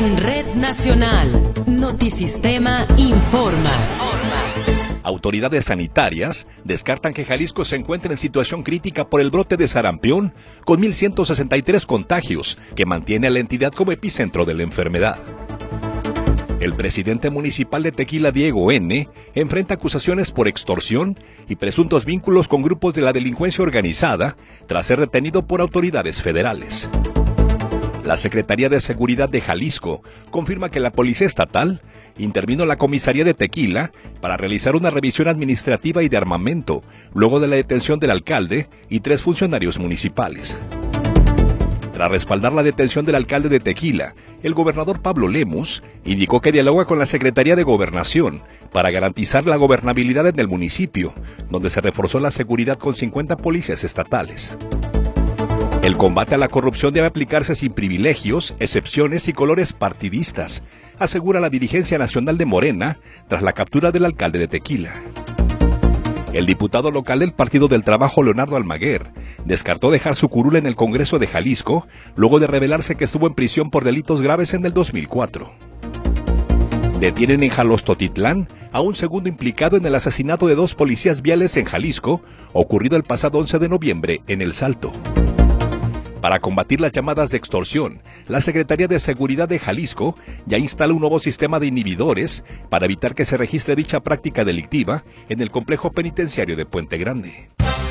En Red Nacional, Notisistema informa. Autoridades sanitarias descartan que Jalisco se encuentre en situación crítica por el brote de sarampión, con 1,163 contagios, que mantiene a la entidad como epicentro de la enfermedad. El presidente municipal de Tequila, Diego N., enfrenta acusaciones por extorsión y presuntos vínculos con grupos de la delincuencia organizada, tras ser detenido por autoridades federales. La Secretaría de Seguridad de Jalisco confirma que la Policía Estatal intervino en la comisaría de Tequila para realizar una revisión administrativa y de armamento, luego de la detención del alcalde y 3 funcionarios municipales. Tras respaldar la detención del alcalde de Tequila, el gobernador Pablo Lemus indicó que dialoga con la Secretaría de Gobernación para garantizar la gobernabilidad en el municipio, donde se reforzó la seguridad con 50 policías estatales. El combate a la corrupción debe aplicarse sin privilegios, excepciones y colores partidistas, asegura la dirigencia nacional de Morena tras la captura del alcalde de Tequila. El diputado local del Partido del Trabajo, Leonardo Almaguer, descartó dejar su curul en el Congreso de Jalisco luego de revelarse que estuvo en prisión por delitos graves en el 2004. Detienen en Jalostotitlán a un segundo implicado en el asesinato de 2 policías viales en Jalisco, ocurrido el pasado 11 de noviembre en El Salto. Para combatir las llamadas de extorsión, la Secretaría de Seguridad de Jalisco ya instala un nuevo sistema de inhibidores para evitar que se registre dicha práctica delictiva en el complejo penitenciario de Puente Grande.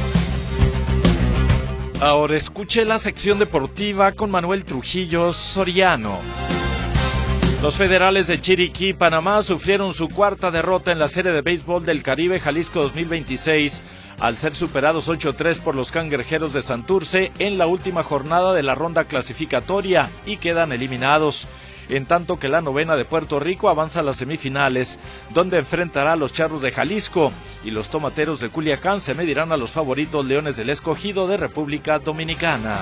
Ahora escuche la sección deportiva con Manuel Trujillo Soriano. Los federales de Chiriquí, Panamá, sufrieron su 4ª derrota en la Serie de Béisbol del Caribe Jalisco 2026, al ser superados 8-3 por los Cangrejeros de Santurce en la última jornada de la ronda clasificatoria y quedan eliminados. En tanto que la 9ª de Puerto Rico avanza a las semifinales, donde enfrentará a los Charros de Jalisco, y los Tomateros de Culiacán se medirán a los favoritos Leones del Escogido de República Dominicana.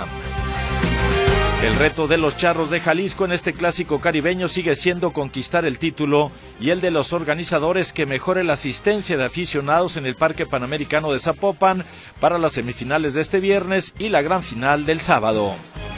El reto de los Charros de Jalisco en este clásico caribeño sigue siendo conquistar el título, y el de los organizadores que mejore la asistencia de aficionados en el Parque Panamericano de Zapopan para las semifinales de este viernes y la gran final del sábado.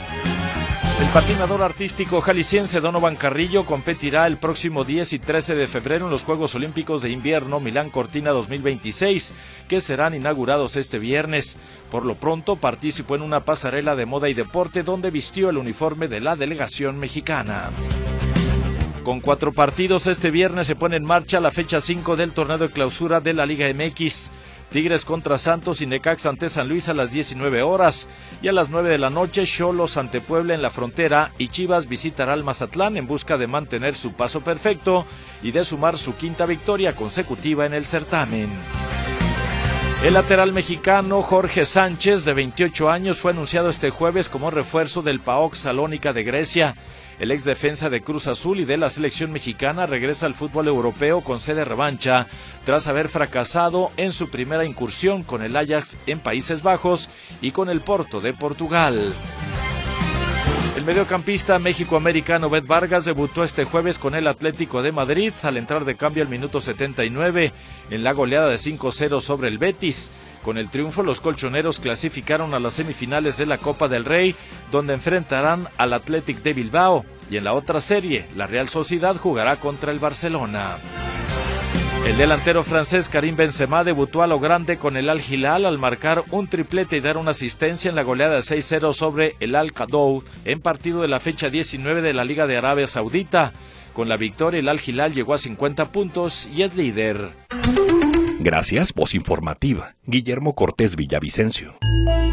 El patinador artístico jalisciense Donovan Carrillo competirá el próximo 10 y 13 de febrero en los Juegos Olímpicos de Invierno Milán Cortina 2026, que serán inaugurados este viernes. Por lo pronto participó en una pasarela de moda y deporte donde vistió el uniforme de la delegación mexicana. Con 4 partidos este viernes se pone en marcha la fecha 5 del torneo de clausura de la Liga MX. Tigres contra Santos y Necaxa ante San Luis a las 19 horas. Y a las 9 de la noche, Xolos ante Puebla en la Frontera y Chivas visitará al Mazatlán en busca de mantener su paso perfecto y de sumar su 5ª victoria consecutiva en el certamen. El lateral mexicano Jorge Sánchez, de 28 años, fue anunciado este jueves como refuerzo del PAOK Salónica de Grecia. El ex defensa de Cruz Azul y de la selección mexicana regresa al fútbol europeo con sede revancha tras haber fracasado en su primera incursión con el Ajax en Países Bajos y con el Porto de Portugal. El mediocampista mexicoamericano Bet Vargas debutó este jueves con el Atlético de Madrid al entrar de cambio al minuto 79 en la goleada de 5-0 sobre el Betis. Con el triunfo, los colchoneros clasificaron a las semifinales de la Copa del Rey, donde enfrentarán al Athletic de Bilbao, y en la otra serie, la Real Sociedad jugará contra el Barcelona. El delantero francés Karim Benzema debutó a lo grande con el Al Hilal al marcar un triplete y dar una asistencia en la goleada de 6-0 sobre el Al Qadou en partido de la fecha 19 de la Liga de Arabia Saudita. Con la victoria, el Al Hilal llegó a 50 puntos y es líder. Gracias, voz informativa. Guillermo Cortés Villavicencio.